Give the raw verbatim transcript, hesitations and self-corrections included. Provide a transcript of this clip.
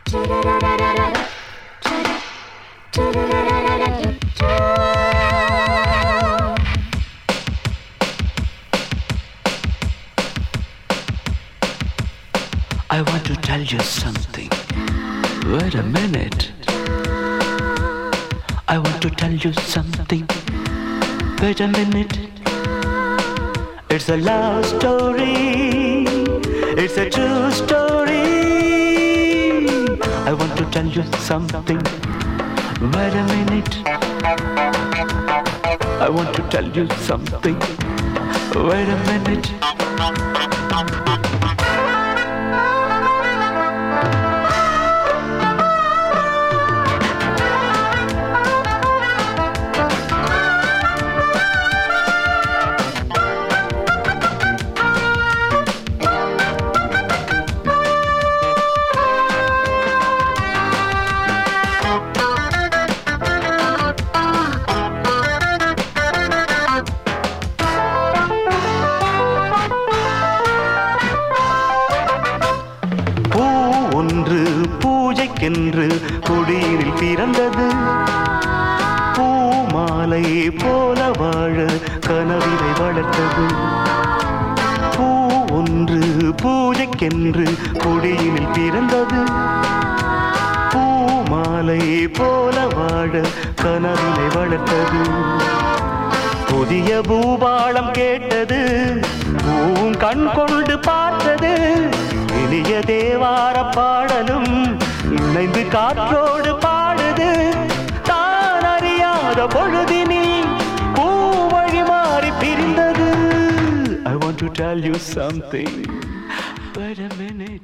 I want to tell you something. Wait a minute. I want to tell you something. Wait a minute. It's a love story. It's a true story. I want to tell you something. Wait a minute. I want to tell you something. Wait a minute. ஒன்று பூஜைக்கென்று கொடியில் பிறந்தது. பூமாலை போல வாழ கனவினை வளர்த்தது. பூ ஒன்று பூஜைக்கென்று கொடியில் பிறந்தது. பூமாலை போல வாழ கனவினை வளர்த்தது. புதிய பூபாளம் கேட்டது. பூவும் கண் கொண்டு பார்த்தது. இனிய தேவார பாடலும் இணைந்து காற்றோடு பாடுது. தான் அறியாத பொழுதினில் பூ வழி மாறி பிரிந்தது. I want to tell you something. Wait a minute.